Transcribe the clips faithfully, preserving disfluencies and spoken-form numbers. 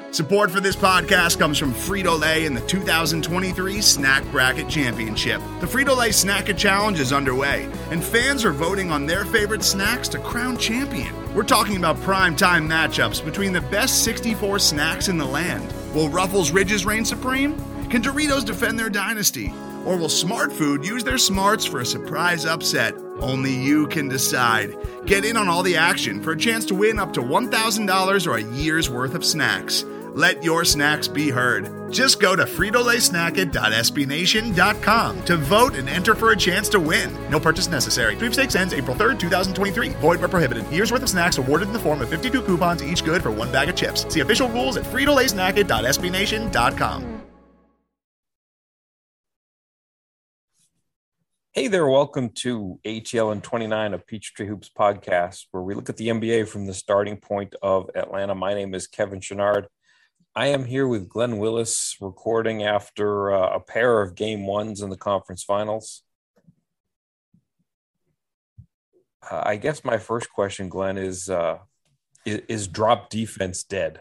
Support for this podcast comes from Frito-Lay and the two thousand twenty-three Snack Bracket Championship. The Frito-Lay Snack It Challenge is underway, and fans are voting on their favorite snacks to crown champion. We're talking about prime-time matchups between the best sixty-four snacks in the land. Will Ruffles Ridges reign supreme? Can Doritos defend their dynasty? Or will Smart Food use their smarts for a surprise upset? Only you can decide. Get in on all the action for a chance to win up to one thousand dollars or a year's worth of snacks. Let your snacks be heard. Just go to Frito Lay Snack It dot S B Nation dot com to vote and enter for a chance to win. No purchase necessary. Sweepstakes ends April third, twenty twenty-three. Void where prohibited. Year's worth of snacks awarded in the form of fifty-two coupons, each good for one bag of chips. See official rules at Frito Lay Snack It dot S B Nation dot com. Hey there, welcome to H L N twenty-nine, a Peachtree Hoops podcast, where we look at the N B A from the starting point of Atlanta. My name is Kevin Chouinard. I am here with Glenn Willis, recording after uh, a pair of game ones in the conference finals. Uh, I guess my first question, Glenn, is, uh, is is drop defense dead?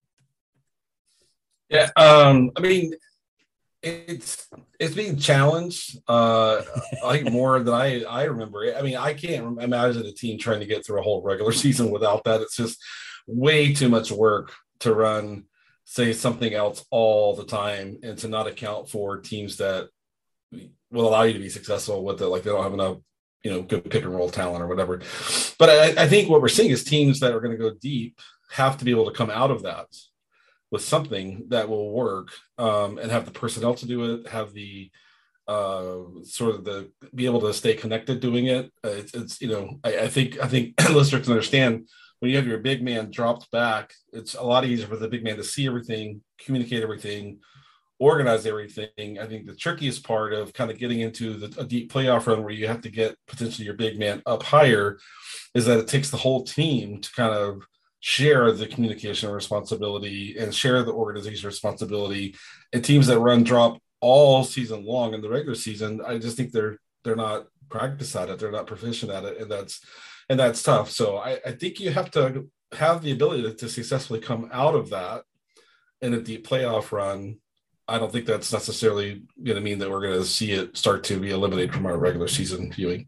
Yeah, um, I mean, it's it's being challenged. Uh, I think more than I I remember. I mean, I can't imagine a team trying to get through a whole regular season without that. It's just way too much work to run, say something else all the time, and to not account for teams that will allow you to be successful with it. Like they don't have enough, you know, good pick and roll talent or whatever. But I, I think what we're seeing is teams that are going to go deep have to be able to come out of that with something that will work, um, and have the personnel to do it, have the uh, sort of the be able to stay connected doing it. Uh, it's, it's, you know, I, I think I think listeners can understand when you have your big man dropped back, it's a lot easier for the big man to see everything, communicate everything, organize everything. I think the trickiest part of kind of getting into the, a deep playoff run where you have to get potentially your big man up higher is that it takes the whole team to kind of share the communication responsibility and share the organization responsibility. And teams that run drop all season long in the regular season, I just think they're they're not practiced at it, they're not proficient at it, and that's and that's tough. So I, I think you have to have the ability to, to successfully come out of that in a deep playoff run. I don't think that's necessarily going to mean that we're going to see it start to be eliminated from our regular season viewing.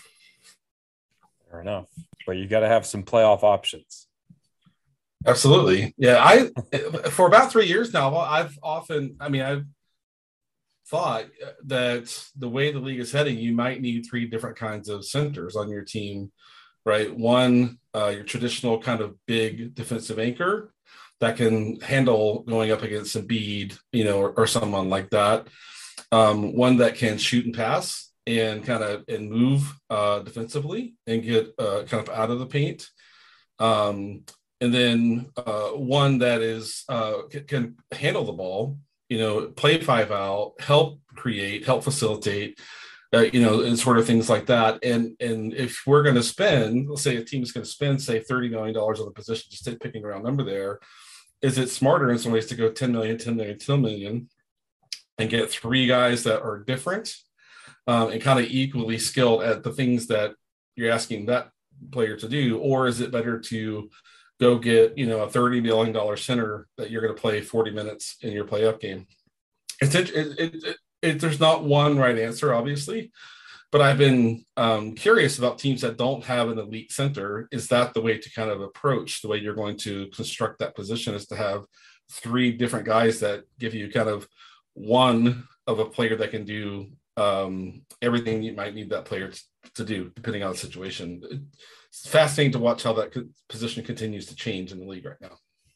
Fair enough, but you got to have some playoff options. Absolutely. Yeah. I, for about three years now, I've often, I mean, I've thought that the way the league is heading, you might need three different kinds of centers on your team, right? One, uh, your traditional kind of big defensive anchor that can handle going up against Embiid, you know, or, or someone like that. Um, one that can shoot and pass and kind of, and move uh, defensively and get uh, kind of out of the paint. Um, And then uh, one that is uh, can, can handle the ball, you know, play five out, help create, help facilitate, uh, you know, and sort of things like that. And and if we're going to spend, let's say a team is going to spend, say, thirty million dollars on the position, just picking around number there, is it smarter in some ways to go ten million, ten million, ten million and get three guys that are different um, and kind of equally skilled at the things that you're asking that player to do? Or is it better to go get, you know, a thirty million dollars center that you're going to play forty minutes in your playoff game? It's it, it, it, it, there's not one right answer, obviously, but I've been um, curious about teams that don't have an elite center. Is that the way to kind of approach the way you're going to construct that position, is to have three different guys that give you kind of one of a player that can do um, everything you might need that player to, to do, depending on the situation. It's fascinating to watch how that position continues to change in the league right now.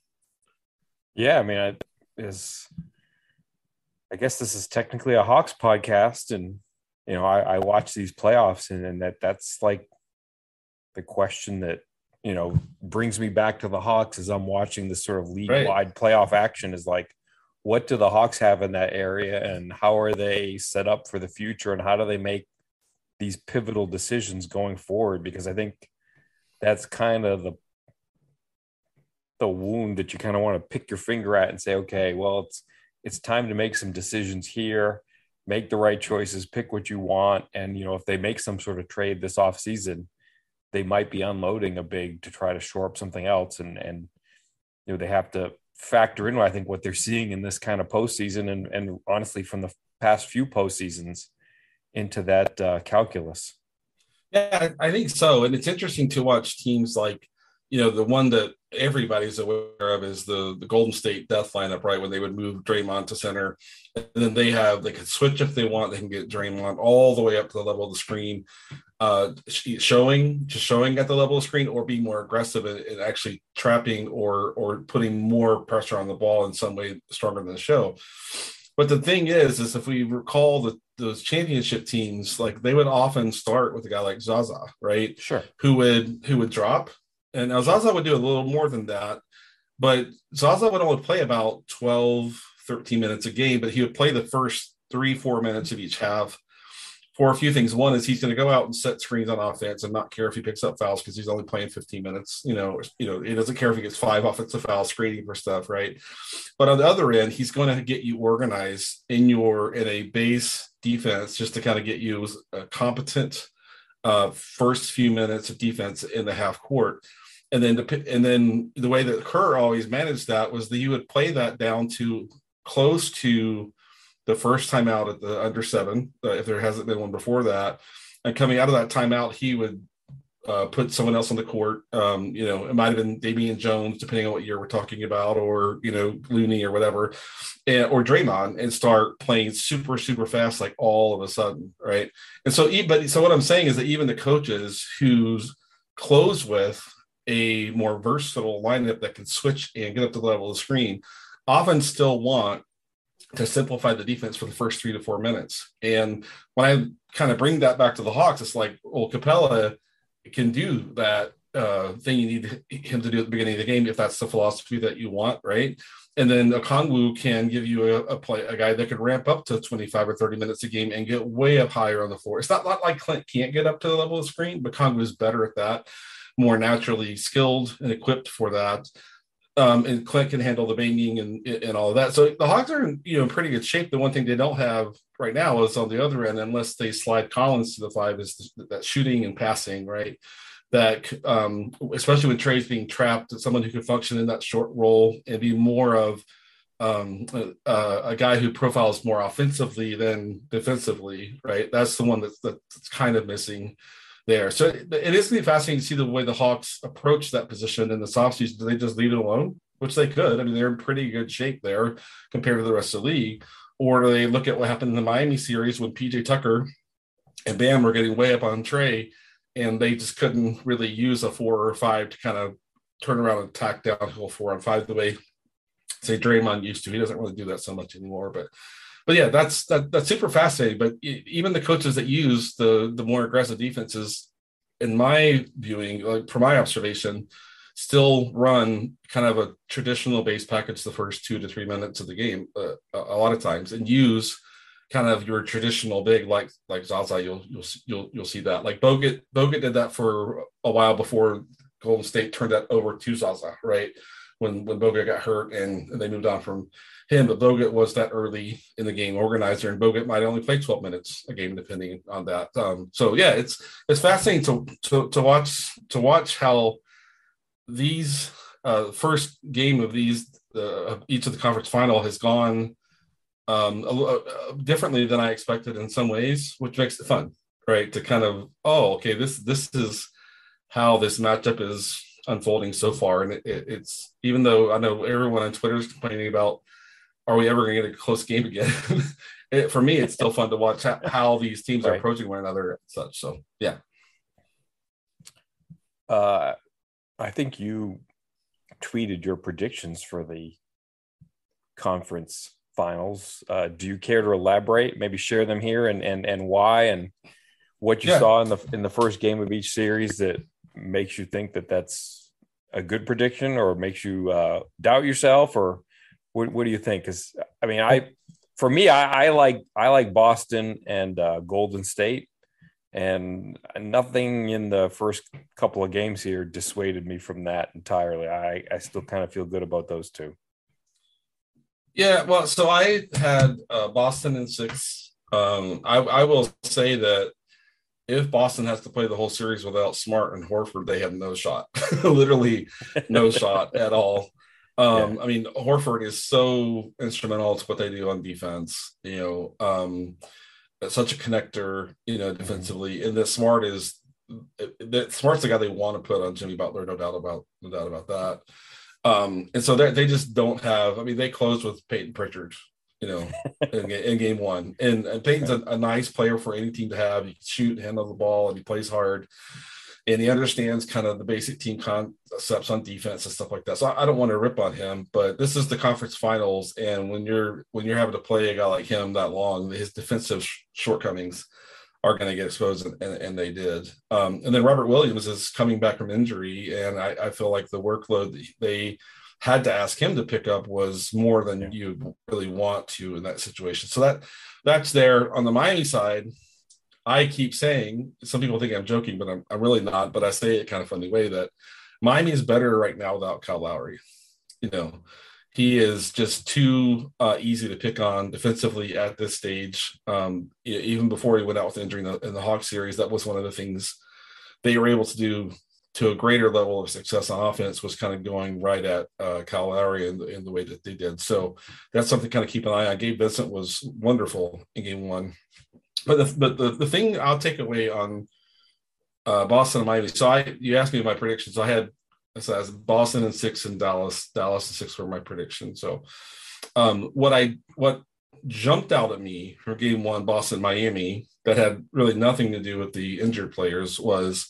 Yeah, I mean, I is I guess this is technically a Hawks podcast, and you know, I, I watch these playoffs, and, and that that's like the question that, you know, brings me back to the Hawks as I'm watching this sort of league-wide right. playoff action, is like, what do the Hawks have in that area, and how are they set up for the future, and how do they make these pivotal decisions going forward? Because I think that's kind of the the wound that you kind of want to pick your finger at and say, okay, well, it's it's time to make some decisions here, make the right choices, pick what you want. And, you know, if they make some sort of trade this offseason, they might be unloading a big to try to shore up something else. And, and, you know, they have to factor in, I think, what they're seeing in this kind of postseason, and, and honestly, from the past few postseasons into that uh, calculus. Yeah, I think so. And it's interesting to watch teams like, you know, the one that everybody's aware of is the, the Golden State death lineup, right? When they would move Draymond to center, and then they have, they can switch if they want. They can get Draymond all the way up to the level of the screen, uh, showing, just showing at the level of the screen, or being more aggressive and, and actually trapping or, or putting more pressure on the ball in some way stronger than the show. But the thing is, is if we recall the, those championship teams, like they would often start with a guy like Zaza, right? Sure. Who would, who would drop. And now Zaza would do a little more than that, but Zaza would only play about twelve, thirteen minutes a game, but he would play the first three, four minutes of each half for a few things. One is he's going to go out and set screens on offense and not care if he picks up fouls because he's only playing fifteen minutes. You know, you know, he doesn't care if he gets five offensive fouls, screening for stuff, right? But on the other end, he's going to get you organized in your in a base defense just to kind of get you a competent uh, first few minutes of defense in the half court. And then, the, and then the way that Kerr always managed that was that he would play that down to close to the first timeout at the under seven, uh, if there hasn't been one before that. And coming out of that timeout, he would uh, put someone else on the court. Um, you know, it might have been Damian Jones, depending on what year we're talking about, or, you know, Looney or whatever, and, or Draymond, and start playing super, super fast, like all of a sudden, right? And so, but so what I'm saying is that even the coaches who's close with a more versatile lineup that can switch and get up to the level of the screen often still want to simplify the defense for the first three to four minutes. And when I kind of bring that back to the Hawks, it's like, well, Capella can do that uh, thing you need him to do at the beginning of the game if that's the philosophy that you want, right? And then Okongwu can give you a, a play, a guy that can ramp up to twenty-five or thirty minutes a game and get way up higher on the floor. It's not, not like Clint can't get up to the level of the screen, but Okongwu is better at that, more naturally skilled and equipped for that. Um, and Clint can handle the banging and and all of that. So the Hawks are in, you know, in pretty good shape. The one thing they don't have right now is on the other end, unless they slide Collins to the five, is that shooting and passing, right? That um, especially when Trey's being trapped, someone who can function in that short role and be more of um, a, a guy who profiles more offensively than defensively, right? That's the one that's, that's kind of missing there. So it is going to be fascinating to see the way the Hawks approach that position in this offseason. Do they just leave it alone? Which they could. I mean, they're in pretty good shape there compared to the rest of the league. Or do they look at what happened in the Miami series when P J Tucker and Bam were getting way up on Trey, and they just couldn't really use a four or five to kind of turn around and attack downhill four on five the way, say, Draymond used to. He doesn't really do that so much anymore. But But yeah, that's that, that's super fascinating. But even the coaches that use the the more aggressive defenses, in my viewing, like from my observation, still run kind of a traditional base package the first two to three minutes of the game uh, a lot of times, and use kind of your traditional big like like Zaza. You'll you'll you'll you'll see that. Like Bogut Bogut did that for a while before Golden State turned that over to Zaza, right? When when Bogut got hurt and, and they moved on from him, but Bogut was that early in the game organizer, and Bogut might only play twelve minutes a game depending on that. Um, so yeah, it's it's fascinating to to, to watch to watch how these uh, first game of these uh, each of the conference final has gone um, a, a, differently than I expected in some ways, which makes it fun, right? To kind of oh okay this this is how this matchup is unfolding so far, and it, it, it's even though I know everyone on Twitter is complaining about, are we ever going to get a close game again? it, for me, it's still fun to watch how, how these teams right. are approaching one another and such. So, yeah. Uh, I think you tweeted your predictions for the conference finals. Uh, do you care to elaborate? Maybe share them here and and and why, and what you yeah. saw in the in the first game of each series that makes you think that that's a good prediction, or makes you uh, doubt yourself, or What, what do you think? Because I mean, I for me, I, I like I like Boston and uh, Golden State, and nothing in the first couple of games here dissuaded me from that entirely. I, I still kind of feel good about those two. Yeah, well, so I had uh, Boston in six. Um, I, I will say that if Boston has to play the whole series without Smart and Horford, they have no shot, literally no shot at all. Um, Yeah. I mean, Horford is so instrumental to what they do on defense. You know, um, such a connector. You know, Mhm. defensively, and that Smart is that Smart's the guy they want to put on Jimmy Butler. No doubt about no doubt about that. Um, and so they they just don't have. I mean, they closed with Peyton Pritchard. You know, in, in game one, and, and Peyton's a, a nice player for any team to have. He can shoot, handle the ball, and he plays hard, and he understands kind of the basic team concepts on defense and stuff like that. So I, I don't want to rip on him, but this is the conference finals, and when you're when you're having to play a guy like him that long, his defensive sh- shortcomings are going to get exposed, and, and, and they did. Um, and then Robert Williams is coming back from injury, and I, I feel like the workload that they had to ask him to pick up was more than Yeah. you really want to in that situation. So that that's there. On the Miami side, I keep saying, some people think I'm joking, but I'm, I'm really not. But I say it kind of funny way that Miami is better right now without Kyle Lowry. You know, he is just too uh, easy to pick on defensively at this stage. Um, e- even before he went out with injury in the, in the Hawks series, that was one of the things they were able to do to a greater level of success on offense, was kind of going right at uh, Kyle Lowry in the, in the way that they did. So that's something to kind of keep an eye on. Gabe Vincent was wonderful in game one. But the, but the, the thing I'll take away on uh, Boston and Miami. So I, you asked me my predictions. I had, so I was Boston and six and Dallas, Dallas and six were my prediction. So um, what I, what jumped out at me for game one, Boston, Miami, that had really nothing to do with the injured players was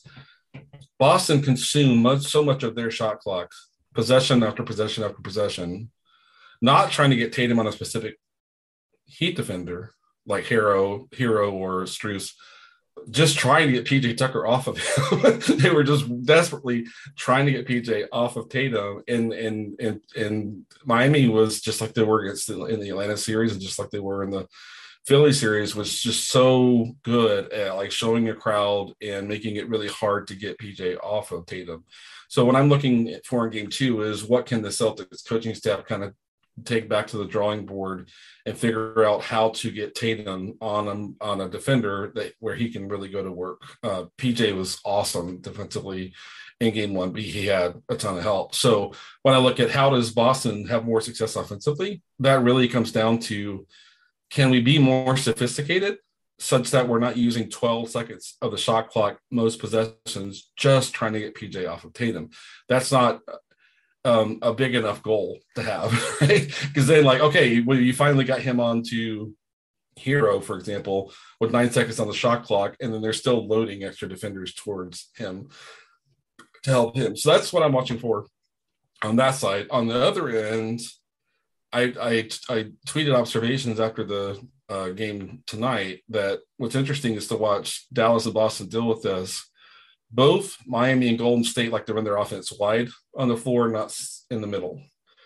Boston consumed much, so much of their shot clock, possession after possession after possession, not trying to get Tatum on a specific Heat defender like Hero, Hero or Strus, just trying to get P J Tucker off of him. They were just desperately trying to get P J off of Tatum. And and and and Miami was just like they were against the, in the Atlanta series, and just like they were in the Philly series, was just so good at like showing a crowd and making it really hard to get P J off of Tatum. So what I'm looking for in game two is what can the Celtics coaching staff kind of take back to the drawing board and figure out how to get Tatum on a, on a defender that where he can really go to work. Uh, P J was awesome defensively in game one, but he had a ton of help. So when I look at how does Boston have more success offensively, that really comes down to, can we be more sophisticated such that we're not using twelve seconds of the shot clock, most possessions, just trying to get P J off of Tatum? That's not um, a big enough goal to have, right? Because then, like, okay, well, you finally got him onto Hero, for example, with nine seconds on the shot clock, and then they're still loading extra defenders towards him to help him. So that's what I'm watching for on that side. On the other end, I I, I tweeted observations after the uh, game tonight that what's interesting is to watch Dallas and Boston deal with this. Both Miami and Golden State like to run their offense wide on the floor, not in the middle.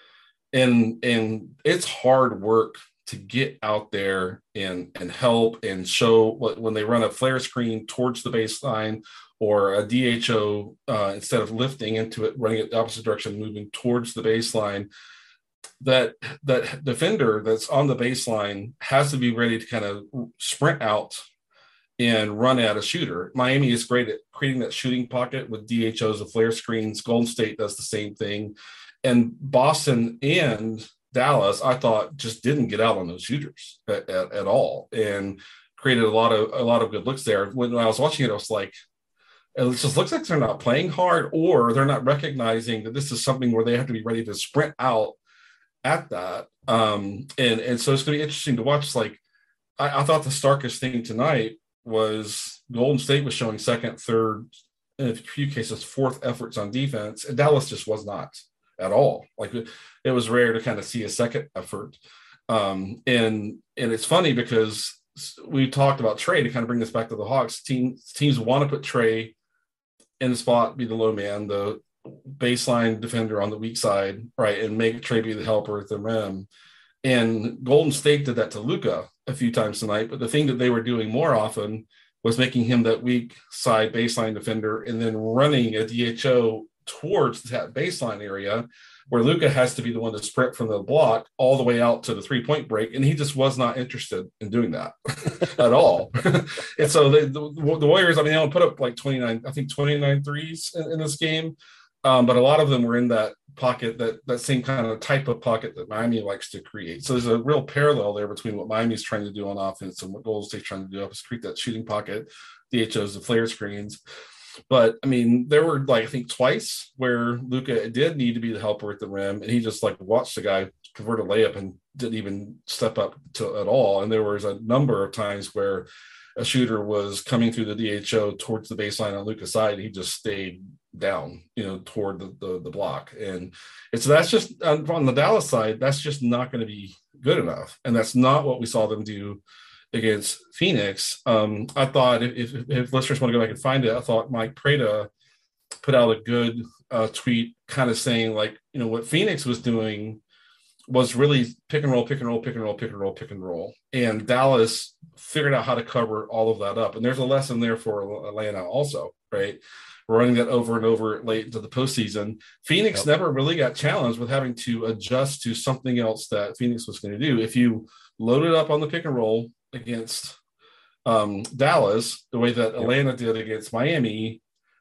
And and it's hard work to get out there and and help and show what, when they run a flare screen towards the baseline or a D H O, uh, instead of lifting into it, running it the opposite direction, moving towards the baseline, that that defender that's on the baseline has to be ready to kind of sprint out and run at a shooter. Miami is great at creating that shooting pocket with D H Os and flare screens. Golden State does the same thing. And Boston and Dallas, I thought, just didn't get out on those shooters at, at, at all, and created a lot of a lot of good looks there. When I was watching it, I was like, it just looks like they're not playing hard, or they're not recognizing that this is something where they have to be ready to sprint out at that. Um, and, and so it's going to be interesting to watch. Like, I, I thought the starkest thing tonight was Golden State was showing second, third, in a few cases, fourth efforts on defense, and Dallas just was not at all. Like, it was rare to kind of see a second effort. Um, and and it's funny because we talked about Trey, to kind of bring this back to the Hawks. Team, teams want to put Trey in the spot, be the low man, the baseline defender on the weak side, right, and make Trey be the helper at the rim. And Golden State did that to Luka a few times tonight, but the thing that they were doing more often was making him that weak side baseline defender and then running a D H O towards that baseline area where Luka has to be the one to sprint from the block all the way out to the three-point break, and he just was not interested in doing that at all. And so they, the, the Warriors, I mean, they only put up like twenty-nine, I think twenty-nine threes in, in this game. Um, but a lot of them were in that pocket, that that same kind of type of pocket that Miami likes to create. So there's a real parallel there between what Miami's trying to do on offense and what Golden State's trying to do is create that shooting pocket, D H Os, the flare screens. But I mean, there were like I think twice where Luka did need to be the helper at the rim, and he just like watched the guy convert a layup and didn't even step up to at all. And there was a number of times where a shooter was coming through the D H O towards the baseline on Luka's side, and he just stayed down, you know, toward the, the, the block. And it's that's just on the Dallas side, that's just not going to be good enough. And that's not what we saw them do against Phoenix. Um, I thought if, if, if listeners want to go back and find it, I thought Mike Prada put out a good uh, tweet kind of saying like, you know, what Phoenix was doing was really pick and roll, pick and roll, pick and roll, pick and roll, pick and roll. And Dallas figured out how to cover all of that up. And there's a lesson there for Atlanta also, right? Running that over and over late into the postseason. Phoenix yep. never really got challenged with having to adjust to something else that Phoenix was going to do. If you loaded up on the pick and roll against um, Dallas, the way that yep. Atlanta did against Miami,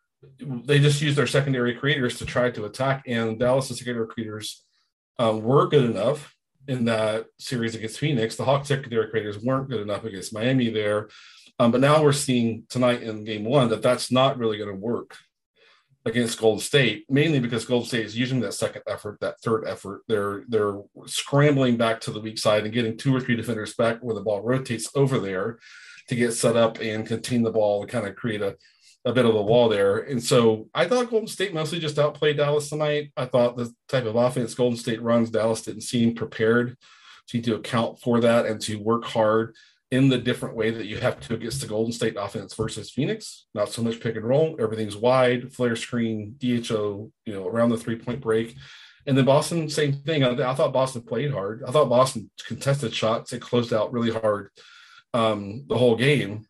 they just used their secondary creators to try to attack. And Dallas' secondary creators um, were good enough in that series against Phoenix. The Hawks secondary creators weren't good enough against Miami there. Um, but now we're seeing tonight in game one that that's not really going to work against Golden State, mainly because Golden State is using that second effort, that third effort. They're they're scrambling back to the weak side and getting two or three defenders back where the ball rotates over there to get set up and contain the ball and kind of create a, a bit of a wall there. And so I thought Golden State mostly just outplayed Dallas tonight. I thought the type of offense Golden State runs, Dallas didn't seem prepared to, to account for that and to work hard in the different way that you have to against the Golden State offense versus Phoenix. Not so much pick and roll. Everything's wide, flare screen, D H O, you know, around the three-point break. And then Boston, same thing. I, I thought Boston played hard. I thought Boston contested shots. It closed out really hard um, the whole game.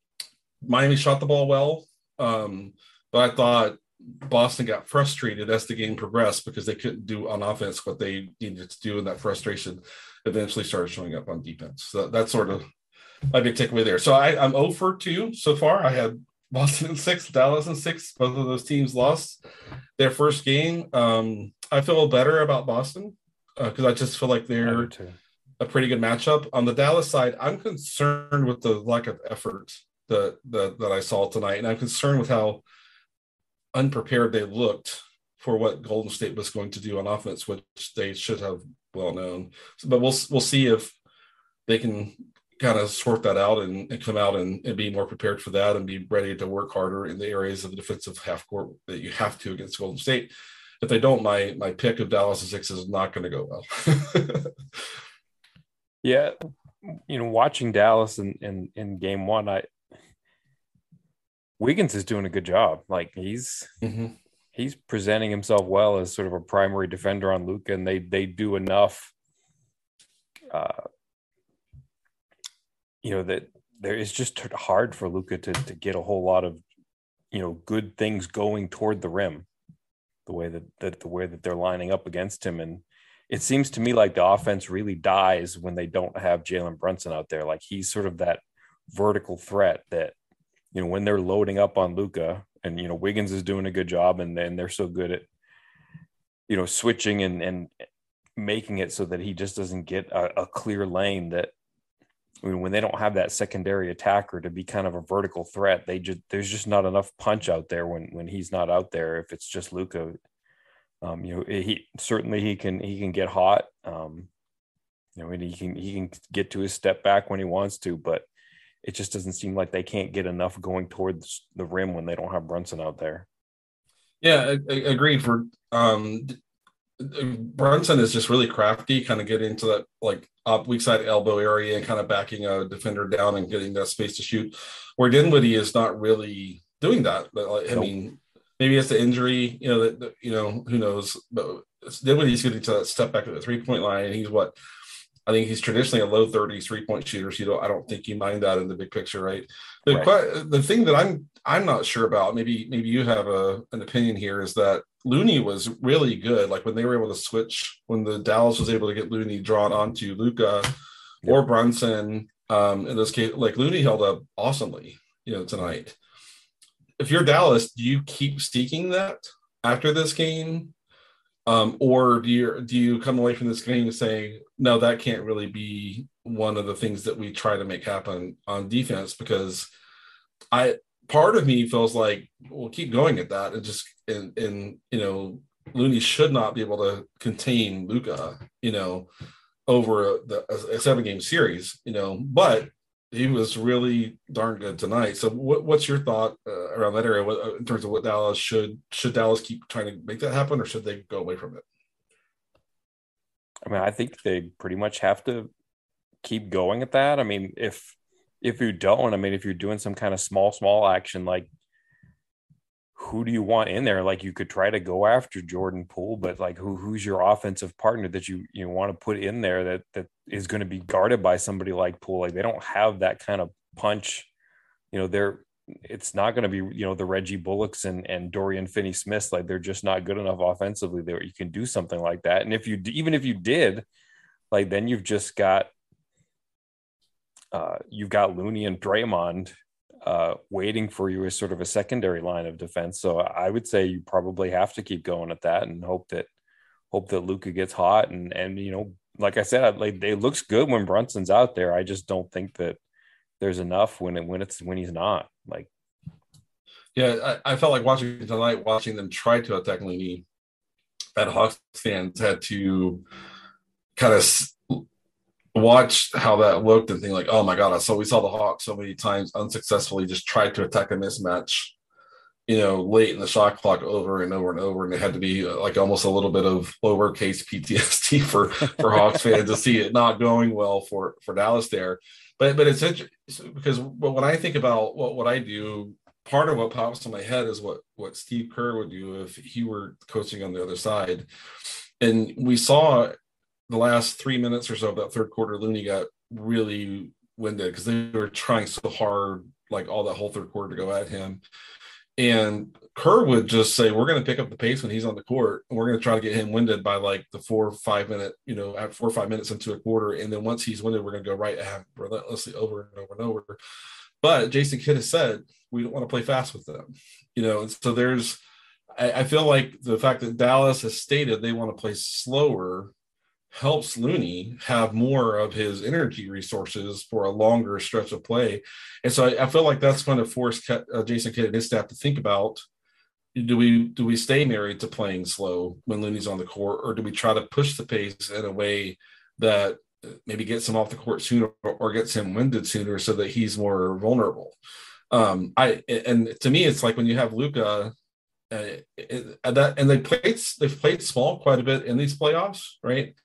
Miami shot the ball well, um, but I thought Boston got frustrated as the game progressed because they couldn't do on offense what they needed to do, and that frustration eventually started showing up on defense. So that's sort of my big takeaway there. So I, I'm zero for two so far. I had Boston in six, Dallas in six. Both of those teams lost their first game. Um, I feel better about Boston because uh, I just feel like they're a pretty good matchup. On the Dallas side, I'm concerned with the lack of effort that, that, that I saw tonight. And I'm concerned with how unprepared they looked for what Golden State was going to do on offense, which they should have well known. But we'll we'll see if they can kind of sort that out and, and come out and, and be more prepared for that and be ready to work harder in the areas of the defensive half court that you have to against Golden State. If they don't, my my pick of Dallas and six is not going to go well. Yeah, you know, watching Dallas in, in in game one, I Wiggins is doing a good job. Like he's mm-hmm. he's presenting himself well as sort of a primary defender on Luka, and they they do enough. Uh, you know that there is just hard for Luka to to get a whole lot of you know good things going toward the rim, the way that, that the way that they're lining up against him, and it seems to me like the offense really dies when they don't have Jalen Brunson out there. Like he's sort of that vertical threat that, you know, when they're loading up on Luka, and, you know, Wiggins is doing a good job, and then they're so good at, you know, switching and, and making it so that he just doesn't get a, a clear lane that, I mean, when they don't have that secondary attacker to be kind of a vertical threat, they just, there's just not enough punch out there when, when he's not out there. If it's just Luka, um, you know, he certainly he can, he can get hot, um, you know, and he can, he can get to his step back when he wants to, but it just doesn't seem like they can't get enough going towards the rim when they don't have Brunson out there. Yeah, I, I agreed. For um, Brunson is just really crafty, kind of getting into that like up weak side elbow area and kind of backing a defender down and getting that space to shoot. Where Dinwiddie is not really doing that. But like, I nope. mean, maybe it's the injury, you know, that, that you know, who knows? But Dinwiddie's getting to that step back at the three point line, and he's what. I think he's traditionally a low thirties three-point shooter, so you know, I don't think you mind that in the big picture, right? The, right. the thing that I'm I'm not sure about, maybe maybe you have a, an opinion here, is that Looney was really good. Like when they were able to switch, when the Dallas was able to get Looney drawn onto Luka yep. or Brunson, um, in this case, like Looney held up awesomely, you know, tonight. If you're Dallas, do you keep seeking that after this game? Um, or do you do you come away from this game saying, no, that can't really be one of the things that we try to make happen on defense? Because I part of me feels like we'll keep going at that and just and and you know, Looney should not be able to contain Luka, you know, over the, a, a seven game series, you know, but he was really darn good tonight. So what, what's your thought uh, around that area what, in terms of what Dallas should, should Dallas keep trying to make that happen, or should they go away from it? I mean, I think they pretty much have to keep going at that. I mean, if, if you don't, I mean, if you're doing some kind of small, small action, like who do you want in there? Like you could try to go after Jordan Poole, but like who, who's your offensive partner that you, you want to put in there that, that is going to be guarded by somebody like Poole? Like they don't have that kind of punch, you know, they're, it's not going to be, you know, the Reggie Bullocks and, and Dorian Finney-Smiths. Like they're just not good enough offensively there. You can do something like that. And if you, even if you did, like, then you've just got, uh, you've got Looney and Draymond uh, waiting for you as sort of a secondary line of defense. So I would say you probably have to keep going at that and hope that, hope that Luka gets hot. And, and, you know, like I said, like it looks good when Brunson's out there. I just don't think that there's enough when it, when it's, when he's not. Like, yeah, I, I felt like watching tonight, watching them try to attack Looney, that Hawks fans had to kind of watch how that looked and think like, oh my God, so we saw the Hawks so many times unsuccessfully just tried to attack a mismatch, you know, late in the shot clock over and over and over. And it had to be like almost a little bit of lowercase P T S D for, for Hawks fans to see it not going well for, for Dallas there. But, but it's interesting because when I think about what, what I do, part of what pops in my head is what, what Steve Kerr would do if he were coaching on the other side. And we saw the last three minutes or so of that third quarter, Looney got really winded because they were trying so hard, like all that whole third quarter, to go at him. And Kerr would just say, we're going to pick up the pace when he's on the court, and we're going to try to get him winded by like the four or five minute, you know, at four or five minutes into a quarter. And then once he's winded, we're going to go right at him relentlessly over and over and over. But Jason Kidd has said, we don't want to play fast with them, you know, and so there's, I, I feel like the fact that Dallas has stated they want to play slower helps Looney have more of his energy resources for a longer stretch of play. And so I, I feel like that's going to force uh, Jason Kidd and his staff to think about, do we do we stay married to playing slow when Looney's on the court, or do we try to push the pace in a way that maybe gets him off the court sooner or gets him winded sooner so that he's more vulnerable? Um, I and to me, it's like when you have Luka, uh, it, that and they played they've played small quite a bit in these playoffs, right?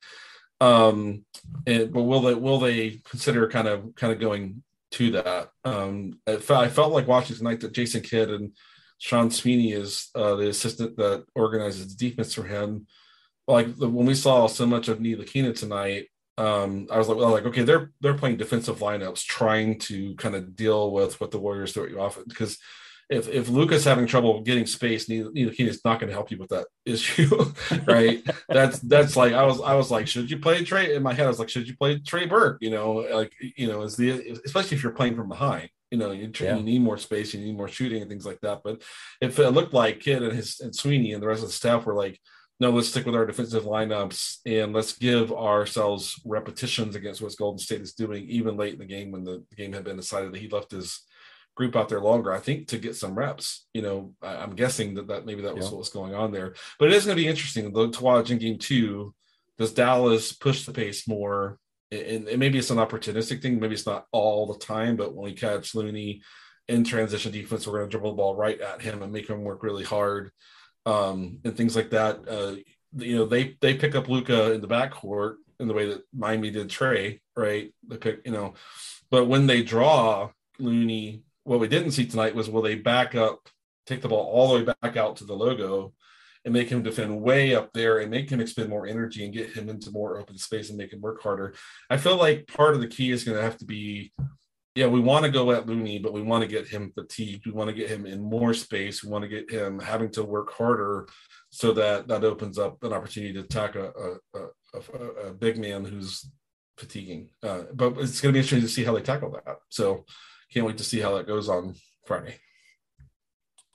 Um, and but will they will they consider kind of kind of going to that? Um, I felt, I felt like watching tonight that Jason Kidd and Sean Sweeney is uh, the assistant that organizes the defense for him. Like the, when we saw so much of Ntilikina tonight, um, I was like, well, like okay, they're they're playing defensive lineups, trying to kind of deal with what the Warriors throw you off, because if if Luka's having trouble getting space, Ntilikina is not going to help you with that issue, right? that's that's like I was I was like, should you play Trey? In my head, I was like, should you play Trey Burke? You know, like you know, is the especially if you're playing from behind, you know, you, yeah. you need more space, you need more shooting and things like that. But if it looked like Kidd and his and Sweeney and the rest of the staff were like, no, let's stick with our defensive lineups and let's give ourselves repetitions against what Golden State is doing, even late in the game when the game had been decided, that he left his group out there longer, I think, to get some reps. You know, I'm guessing that, that maybe that was yeah. what was going on there. But it is going to be interesting though, to watch in game two. Does Dallas push the pace more? And, and maybe it's an opportunistic thing. Maybe it's not all the time, but when we catch Looney in transition defense, we're going to dribble the ball right at him and make him work really hard, um, and things like that. Uh, you know, they they pick up Luka in the backcourt in the way that Miami did Trey, right? They pick, you know, but when they draw Looney, what we didn't see tonight was, will they back up, take the ball all the way back out to the logo and make him defend way up there and make him expend more energy and get him into more open space and make him work harder. I feel like part of the key is going to have to be, yeah, we want to go at Looney, but we want to get him fatigued. We want to get him in more space. We want to get him having to work harder so that that opens up an opportunity to attack a, a, a, a big man who's fatiguing. Uh, but it's going to be interesting to see how they tackle that. So can't wait to see how that goes on Friday.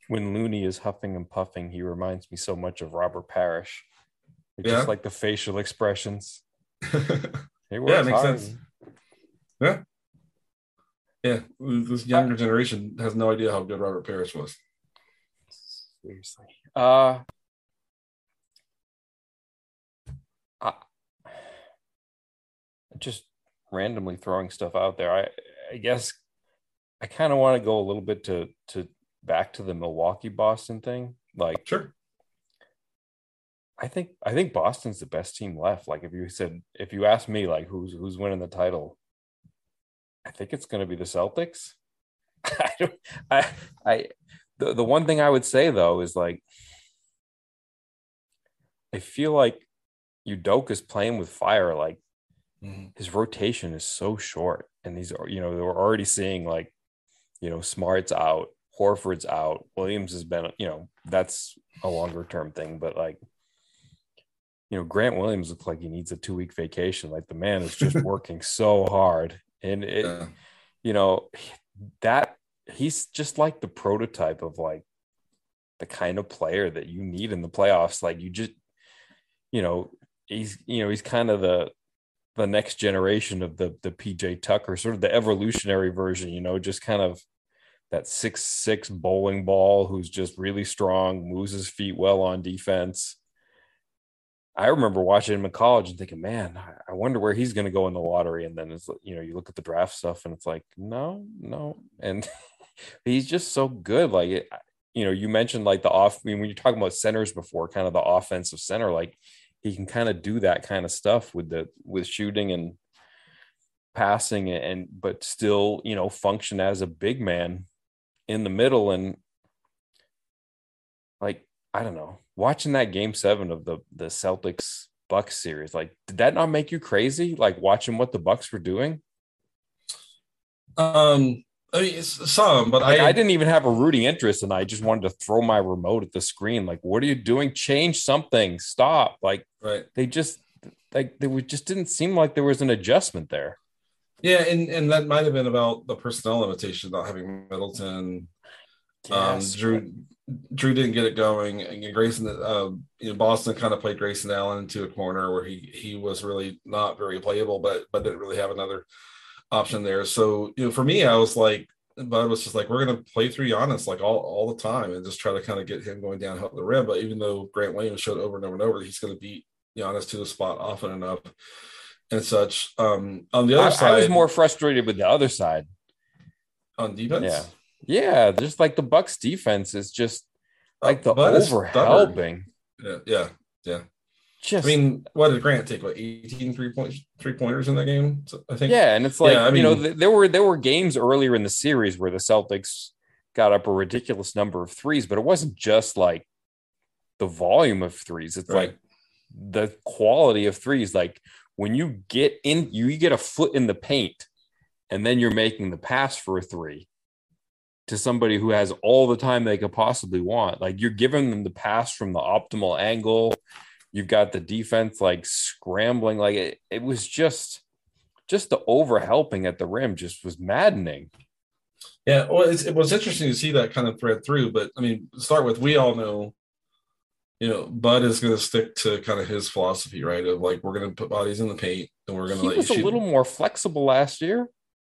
when Looney is huffing and puffing, he reminds me so much of Robert Parrish. It's Yeah. just like the facial expressions. He works Yeah, it makes hard. sense. Yeah. Yeah. This younger generation has no idea how good Robert Parrish was. Seriously. Uh, I, just randomly throwing stuff out there. I, I guess I kind of want to go a little bit to to back to the Milwaukee Boston thing. Like, Sure. I think I think Boston's the best team left. Like, if you said if you asked me, like, who's who's winning the title, I think it's going to be the Celtics. I don't. I I the the one thing I would say though is, like, I feel like Udoka's playing with fire. Like, Mm-hmm. his rotation is so short, and these are, you know, we're already seeing, like, you know, Smart's out, Horford's out, Williams has been, you know, that's a longer term thing, but, like, you know, Grant Williams looks like he needs a two week vacation. Like, the man is just working so hard, and it, Yeah. you know, that he's just like the prototype of, like, the kind of player that you need in the playoffs. Like, you just, you know, he's, you know, he's kind of the the next generation of the the P J Tucker, sort of the evolutionary version, you know, just kind of that six six bowling ball who's just really strong, moves his feet well on defense. I remember watching him in college and thinking, man, I wonder where he's going to go in the lottery. And then it's, you know, you look at the draft stuff and it's like, no, no. And he's just so good. Like, it, you know, you mentioned, like, the off, I mean, when you're talking about centers before, kind of the offensive center, like, he can kind of do that kind of stuff with the with shooting and passing, and but still, you know, function as a big man in the middle. And, like, I don't know, watching that game seven of the the Celtics Bucks series, like, did that not make you crazy? Like, watching what the Bucks were doing? Um, I mean, it's some, but Like, I, I didn't even have a rooting interest, and I just wanted to throw my remote at the screen. Like, what are you doing? Change something. Stop. Like, right. they just, like, they would just didn't seem like there was an adjustment there. Yeah, and, and that might have been about the personnel limitation, not having Middleton. Yes. Um, Drew Drew didn't get it going, and Grayson, uh, you know, Boston kind of played Grayson Allen into a corner where he he was really not very playable, but but didn't really have another option there. So, you know, for me, I was like, Bud was just like, we're going to play through Giannis like all, all the time and just try to kind of get him going down the rim. But even though Grant Williams showed over and over and over that he's going to beat Giannis to the spot often enough and such. Um, on the other I, side, I was more frustrated with the other side. On defense, yeah, yeah, just like the Bucks defense is just like the Bud is overhelping. Yeah, yeah, yeah. Just, I mean, what did Grant take? What, eighteen three point three pointers in that game? So I think. Yeah, and it's like, yeah, I mean, you know, th- there were there were games earlier in the series where the Celtics got up a ridiculous number of threes, but it wasn't just like the volume of threes. It's right. like the quality of threes. Like, when you get in, you get a foot in the paint, and then you're making the pass for a three to somebody who has all the time they could possibly want. Like, you're giving them the pass from the optimal angle. You've got the defense like scrambling. Like, it, it was just, just the overhelping at the rim just was maddening. Yeah. Well, it's, it was interesting to see that kind of thread through, but I mean, start with, we all know, you know, Bud is going to stick to kind of his philosophy, right? Of like, we're going to put bodies in the paint and we're going to let you shoot. He was a little more flexible last year.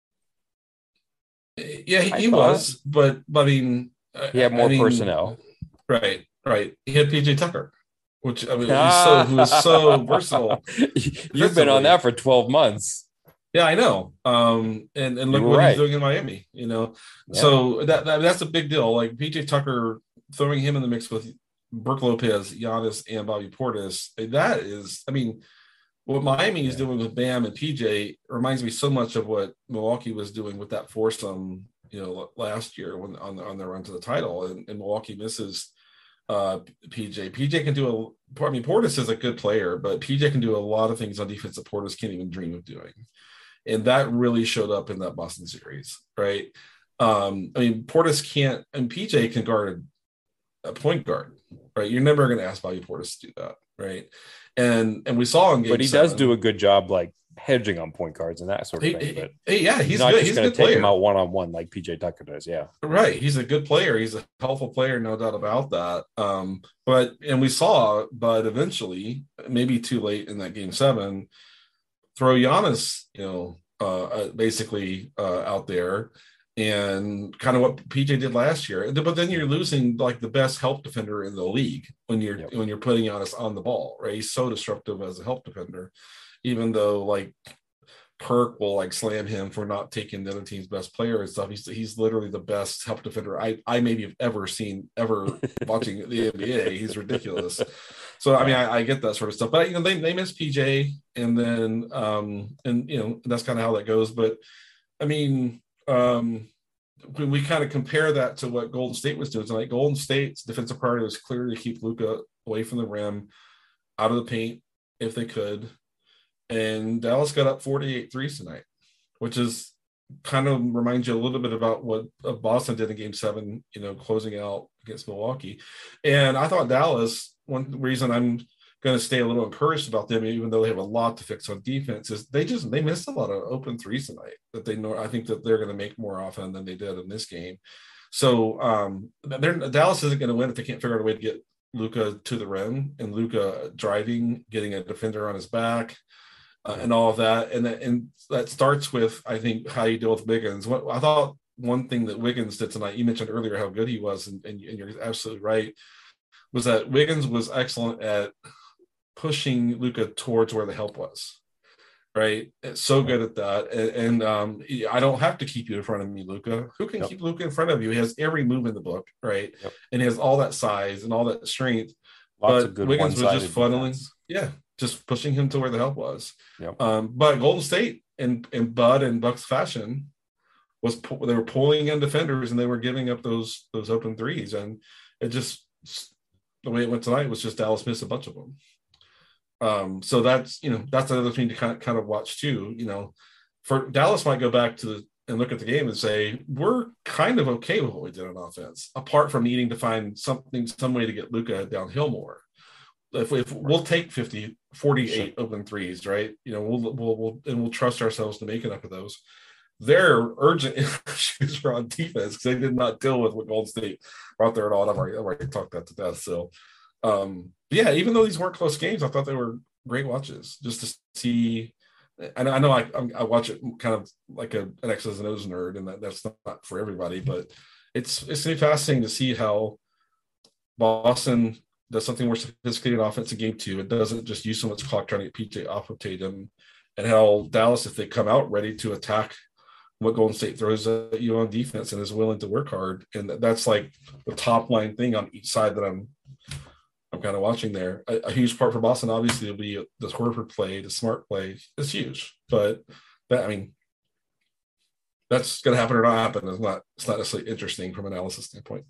Yeah, he, he was, but, but I mean, he had more I mean, personnel. Right. Right. He had P J Tucker. Which, I mean, he's so, he was so versatile. You've been on that for twelve months. Yeah, I know. Um, and, and look what right. he's doing in Miami, you know? Yeah. So that, that that's a big deal. Like, P J Tucker, throwing him in the mix with Brook Lopez, Giannis, and Bobby Portis, that is, I mean, what Miami is yeah. doing with Bam and P J reminds me so much of what Milwaukee was doing with that foursome, you know, last year when on, on their run to the title. And, and Milwaukee misses Uh, P J. P J can do a. I mean, Portis is a good player, but P J can do a lot of things on defense that Portis can't even dream of doing, and that really showed up in that Boston series, right? Um, I mean, Portis can't, and P J can guard a point guard, right? You're never going to ask Bobby Portis to do that, right? And and we saw in game, but he seven, does do a good job, like hedging on point guards and that sort of Hey, thing. hey, But hey, yeah, he's, he's not good. just He's a going good to take player. him out one on one like P J Tucker does. Yeah, Right. He's a good player. He's a helpful player, no doubt about that. Um, but and we saw, but eventually, maybe too late in that game seven, throw Giannis, you know, uh, uh, basically uh, out there, and kind of what P J did last year. But then you're losing like the best help defender in the league when you're yep. when you're putting Giannis on the ball, right? He's so disruptive as a help defender, even though like Perk will like slam him for not taking the other team's best player and stuff. He's he's literally the best help defender I I maybe have ever seen ever watching the N B A. He's ridiculous. So I mean I, I get that sort of stuff, but you know they they miss P J, and then um and you know that's kind of how that goes. But I mean um when we kind of compare that to what Golden State was doing tonight, Golden State's defensive priority was clearly to keep Luka away from the rim, out of the paint if they could. And Dallas got up forty-eight threes tonight, which is kind of reminds you a little bit about what Boston did in game seven, you know, closing out against Milwaukee. And I thought Dallas, one reason I'm going to stay a little encouraged about them, even though they have a lot to fix on defense, is they just, they missed a lot of open threes tonight that they know. I think that they're going to make more often than they did in this game. So um, they're, Dallas isn't going to win if they can't figure out a way to get Luka to the rim, and Luka driving, getting a defender on his back, Uh, and all of that, and that, and that starts with, I think, how you deal with Wiggins. What I thought one thing that Wiggins did tonight, you mentioned earlier how good he was, and, and, and you're absolutely right, was that Wiggins was excellent at pushing Luka towards where the help was. Right, it's so good at that, and, and um, I don't have to keep you in front of me, Luka. Who can yep. keep Luka in front of you? He has every move in the book, right, yep. and he has all that size and all that strength. Lots but of good Wiggins was just funneling, defense. yeah. just pushing him to where the help was. Yep. Um, but Golden State in, in Bud and Bucks fashion was they were pulling in defenders and they were giving up those those open threes, and it just the way it went tonight was just Dallas missed a bunch of them. Um, so that's you know that's another thing to kind of, kind of watch too. You know, for Dallas might go back to the and look at the game and say we're kind of okay with what we did on offense, apart from needing to find something some way to get Luka downhill more. If, if we'll take fifty, forty-eight sure. open threes, right? You know, we'll, we'll, we'll, and we'll trust ourselves to make enough of those. Their urgent issues are on defense because they did not deal with what Golden State brought there at all. I've already, I've already talked that to death. So, um, yeah, even though these weren't close games, I thought they were great watches just to see. And I know I, I watch it kind of like a, an X's and O's nerd, and that, that's not for everybody, but it's, it's fascinating to see how Boston does something more sophisticated offense in game two. It doesn't just use so much clock trying to get P J off of Tatum, and how Dallas, if they come out ready to attack what Golden State throws at you on defense and is willing to work hard. And that's like the top line thing on each side that I'm, I'm kind of watching there. A, a huge part for Boston, obviously, will be the Horford play, the smart play. It's huge, but that, I mean, that's going to happen or not happen. It's not, it's not necessarily interesting from an analysis standpoint.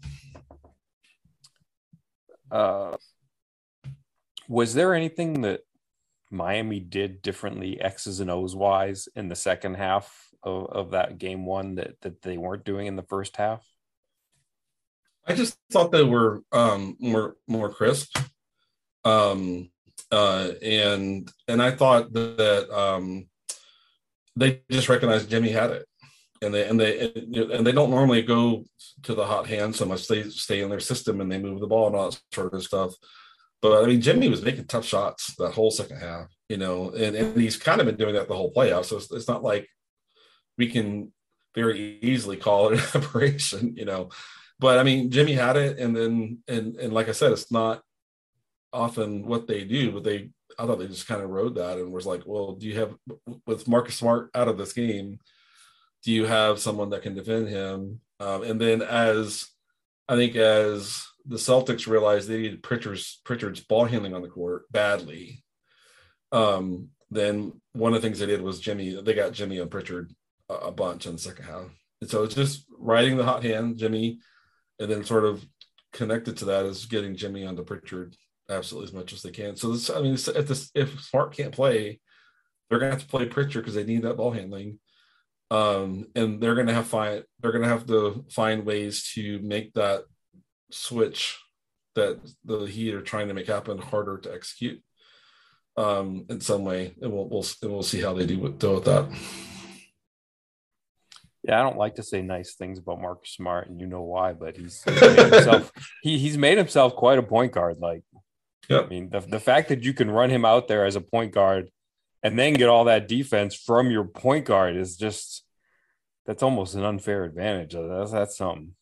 Uh, was there anything that Miami did differently X's and O's wise in the second half of, of that game one that, that they weren't doing in the first half? I just thought they were um, more more crisp, um, uh, and and I thought that um, they just recognized Jimmy had it, and they and they and they don't normally go to the hot hand so much. They stay in their system and they move the ball and all that sort of stuff. But I mean, Jimmy was making tough shots that whole second half, you know, and, and he's kind of been doing that the whole playoff. So it's, it's not like we can very easily call it an aberration, you know. But I mean, Jimmy had it, and then and and like I said, it's not often what they do, but they I thought they just kind of rode that and was like, well, do you have with Marcus Smart out of this game, do you have someone that can defend him? Um, and then as I think as the Celtics realized they needed Pritchard's Pritchard's ball handling on the court badly, um, then one of the things they did was Jimmy. They got Jimmy and Pritchard a, a bunch in the second half, and so it's just riding the hot hand, Jimmy. And then sort of connected to that is getting Jimmy onto Pritchard absolutely as much as they can. So this, I mean, if this, if Smart can't play, they're going to have to play Pritchard because they need that ball handling, um, and they're going to have find they're going to have to find ways to make that switch that the Heat are trying to make happen harder to execute. um, in some way, and we'll we'll and we'll see how they do with, deal with that. Yeah, I don't like to say nice things about Marcus Smart, and you know why, but he's, he's made himself he he's made himself quite a point guard. Like, yep. I mean, the the fact that you can run him out there as a point guard and then get all that defense from your point guard is just that's almost an unfair advantage. That's that's something.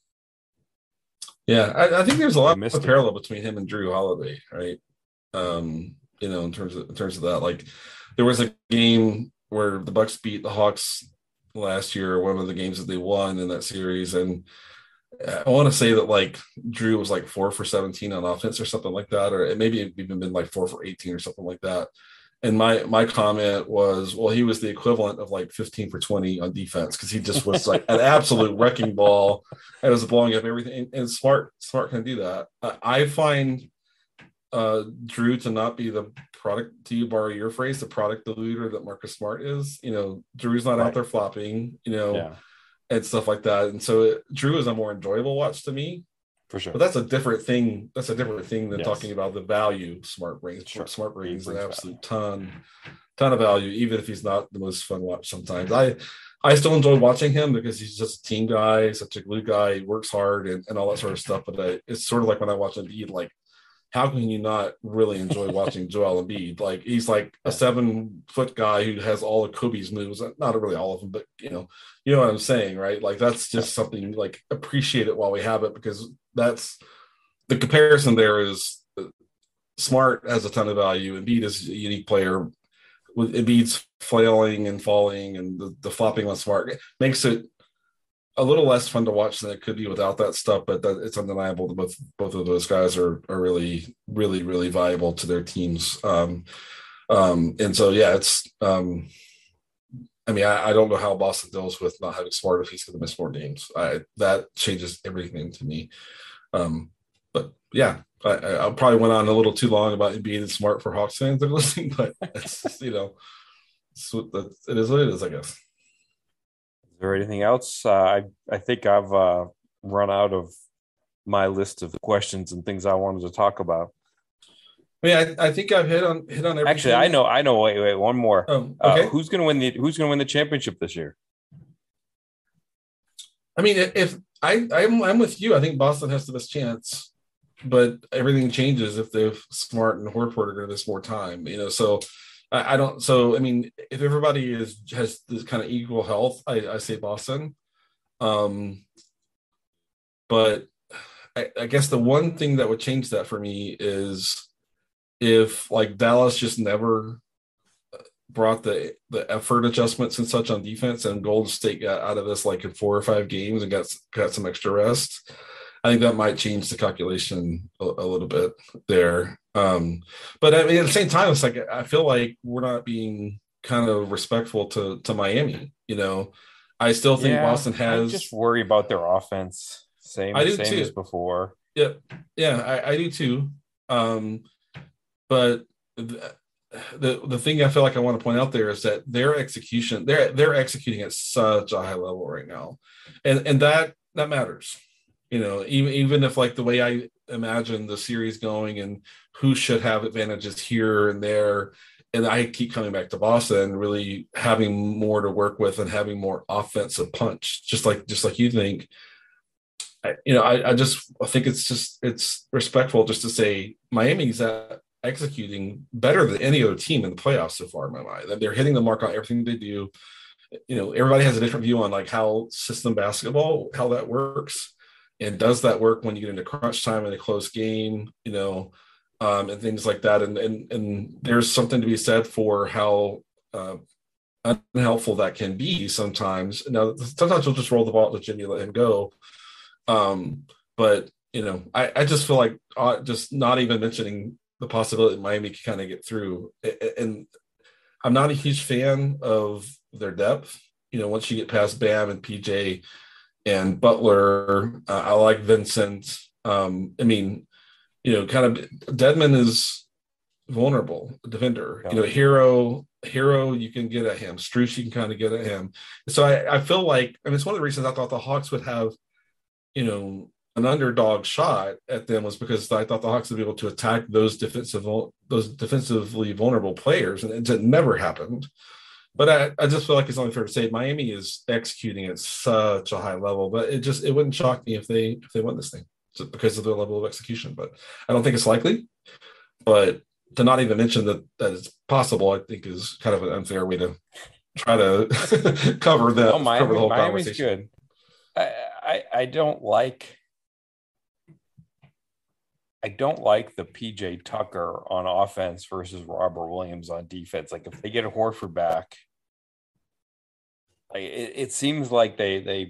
Yeah, I, I think there's a lot of parallel between him and Drew Holiday, right? Um, you know, in terms of in terms of that, like there was a game where the Bucks beat the Hawks last year, one of the games that they won in that series, and I want to say that like Drew was like four for seventeen on offense or something like that, or it maybe even been like four for eighteen or something like that. And my my comment was, well, he was the equivalent of like fifteen for twenty on defense because he just was like an absolute wrecking ball and was blowing up everything. And, and Smart Smart can do that. I, I find uh, Drew to not be the product, to you borrow your phrase, the product deluder that Marcus Smart is. You know, Drew's not right. out there flopping, you know, yeah. and stuff like that. And so it, Drew is a more enjoyable watch to me. For sure. But that's a different thing. That's a different thing than yes. talking about the value Smart brings. Sure. Smart brings an absolute ton, ton of value, even if he's not the most fun watch sometimes. I I still enjoy watching him because he's just a team guy, such a glue guy, he works hard and, and all that sort of stuff. But I, it's sort of like when I watch Embiid, like, how can you not really enjoy watching Joel Embiid? Like, he's like a seven foot guy who has all of Kobe's moves, not really all of them, but you know, you know what I'm saying, right? Like, that's just something, like, appreciate it while we have it, because that's the comparison there is Smart has a ton of value. Embiid is a unique player. With Embiid's flailing and falling and the, the flopping on Smart makes it a little less fun to watch than it could be without that stuff, but that, it's undeniable that both both of those guys are are really, really, really valuable to their teams. Um, um, and so, yeah, it's. Um, I mean, I, I don't know how Boston deals with not having Smart if he's going to miss more games. I, that changes everything to me. Um, but yeah, I, I probably went on a little too long about being Smart for Hawks fans that are listening, but it's you know, it's what the, it is what it is, I guess. Is there anything else? Uh, I I think I've uh, run out of my list of questions and things I wanted to talk about. I mean, I, I think I've hit on hit on everything. Actually, I know, I know. Wait, wait, one more. Oh, okay. Uh, who's going to win the Who's going to win the championship this year? I mean, if I I'm I'm with you, I think Boston has the best chance, but everything changes if they've Smart and Horford are going to miss more time. You know, so. I don't. So I mean, if everybody is has this kind of equal health, I, I say Boston. Um, but I, I guess the one thing that would change that for me is if like Dallas just never brought the the effort adjustments and such on defense, and Golden State got out of this like in four or five games and got got some extra rest. I think that might change the calculation a, a little bit there. Um, but I mean, at the same time, it's like I feel like we're not being kind of respectful to to Miami. You know, I still think yeah, Boston has. I just worry about their offense. Same, I do same too. as before. Yeah, yeah, I, I do too. Um, but the, the the thing I feel like I want to point out there is that their execution, they're they're executing at such a high level right now, and and that that matters. You know, even even if like the way I imagine the series going and who should have advantages here and there, and I keep coming back to Boston, really having more to work with and having more offensive punch, just like just like you think. I, you know, I, I just I think it's just it's respectful just to say Miami's uh, executing better than any other team in the playoffs so far in my mind. They're hitting the mark on everything they do. You know, everybody has a different view on like how system basketball, how that works. And does that work when you get into crunch time in a close game, you know, um, and things like that. And, and, and there's something to be said for how uh, unhelpful that can be sometimes. Now, sometimes you'll just roll the ball to Jimmy, let him go. Um, but, you know, I, I just feel like uh, just not even mentioning the possibility that Miami can kind of get through. And I'm not a huge fan of their depth. You know, once you get past Bam and P J and Butler, uh, I like Vincent. Um, I mean, you know, kind of Dedmon is vulnerable defender. Yeah. You know, Hero, Hero, you can get at him. Strus, you can kind of get at him. So I, I feel like, I mean, it's one of the reasons I thought the Hawks would have, you know, an underdog shot at them was because I thought the Hawks would be able to attack those defensive those defensively vulnerable players, and it never happened. But I, I just feel like it's only fair to say Miami is executing at such a high level. But it just it wouldn't shock me if they if they won this thing because of their level of execution. But I don't think it's likely. But to not even mention that that it's possible, I think is kind of an unfair way to try to cover the, oh, Miami, cover the whole Miami's conversation. Good. I, I I don't like I don't like the P J Tucker on offense versus Robert Williams on defense. Like if they get a Horford back, like it, it seems like they they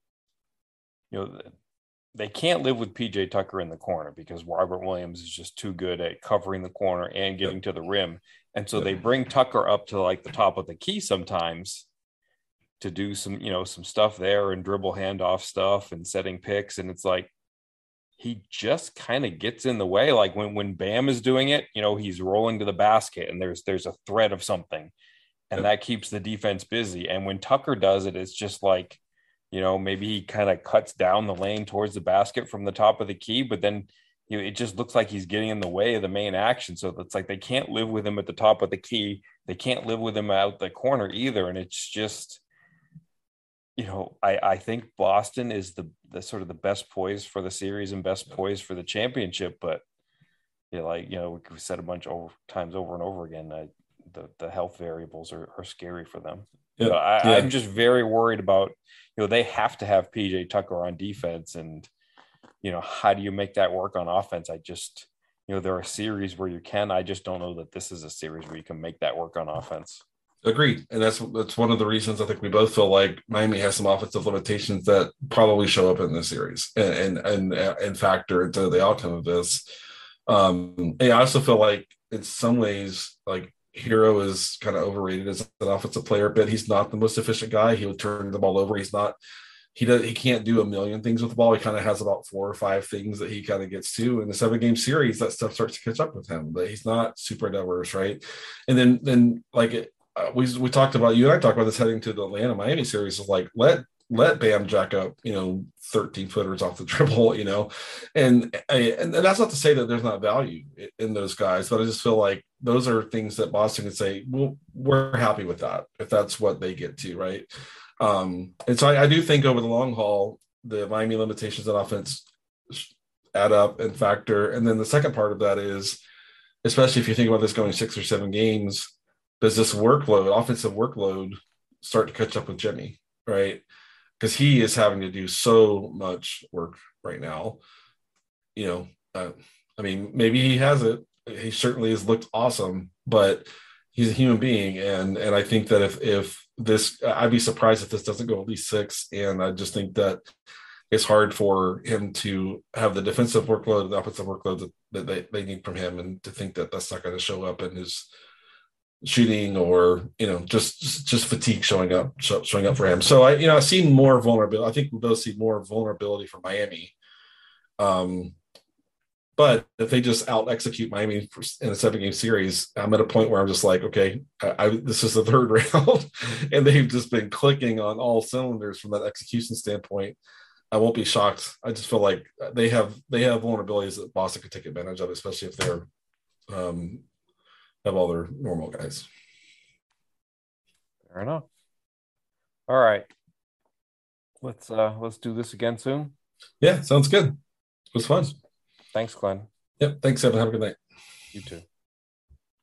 you know they can't live with P J Tucker in the corner because Robert Williams is just too good at covering the corner and getting yep. to the rim. And so yep. they bring Tucker up to like the top of the key sometimes to do some, you know, some stuff there and dribble handoff stuff and setting picks. And it's like, he just kind of gets in the way. Like when, when Bam is doing it, you know, he's rolling to the basket and there's, there's a threat of something and yep. that keeps the defense busy. And when Tucker does it, it's just like, you know, maybe he kind of cuts down the lane towards the basket from the top of the key, but then, you know, it just looks like he's getting in the way of the main action. So it's like they can't live with him at the top of the key. They can't live with him out the corner either. And it's just, you know, I, I think Boston is the, the sort of the best poised for the series and best poised for the championship. But, you know, like, you know, we said a bunch of times over and over again, I, the, the health variables are, are scary for them. Yeah, I, yeah. I'm just very worried about, you know, they have to have P J Tucker on defense. And, you know, how do you make that work on offense? I just, you know, there are series where you can. I just don't know that this is a series where you can make that work on offense. Agreed. And that's that's one of the reasons I think we both feel like Miami has some offensive limitations that probably show up in this series and and and, and factor into the outcome of this. Um, and I also feel like in some ways, like, Hero is kind of overrated as an offensive player, but he's not the most efficient guy. He would turn the ball over. He's not, he does, he can't do a million things with the ball. He kind of has about four or five things that he kind of gets to in the seven game series. That stuff starts to catch up with him, but he's not super diverse. Right. And then, then like it, uh, we, we talked about, you and I talked about this heading to the Atlanta Miami series is like, let, let Bam jack up, you know, thirteen footers off the dribble, you know, and, and, and that's not to say that there's not value in those guys, but I just feel like those are things that Boston can say, well, we're happy with that if that's what they get to, right? Um, and so I, I do think over the long haul, the Miami limitations on offense add up and factor. And then the second part of that is, especially if you think about this going six or seven games, does this workload, offensive workload, start to catch up with Jimmy, right? Because he is having to do so much work right now. You know, uh, I mean, maybe he has it. He certainly has looked awesome, but he's a human being. And and I think that if if this, I'd be surprised if this doesn't go at least six. And I just think that it's hard for him to have the defensive workload, the offensive workload that, that they, they need from him, and to think that that's not going to show up in his shooting or, you know, just just fatigue showing up showing up for him. So I, you know, I see more vulnerability. I think we both see more vulnerability for Miami. Um, but if they just out execute Miami in a seven game series, I'm at a point where I'm just like, okay, I, I, this is the third round, and they've just been clicking on all cylinders from that execution standpoint. I won't be shocked. I just feel like they have they have vulnerabilities that Boston could take advantage of, especially if they're um, have all their normal guys. Fair enough. All right. Let's uh let's do this again soon. Yeah, sounds good. It was fun. Thanks, Glenn. Yep. Thanks, Evan. Have a good night. You too.